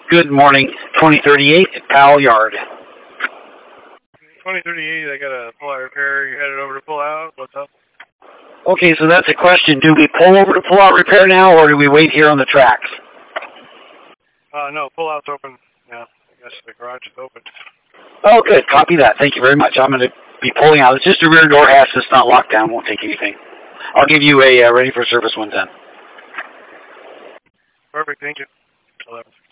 Good morning, 2038 at Powell Yard. 2038, I got a pull-out repair. You headed over to pull out? What's up? Okay, so that's a question. Do we pull over to pull out repair now, or do we wait here on the tracks? No, pull-out's open. Yeah, I guess the garage is open. Oh, good. Copy that. Thank you very much. I'm going to be pulling out. It's just a rear door hatch that's not locked down. Won't take anything. I'll give you a ready for service 110. Perfect. Thank you. 11.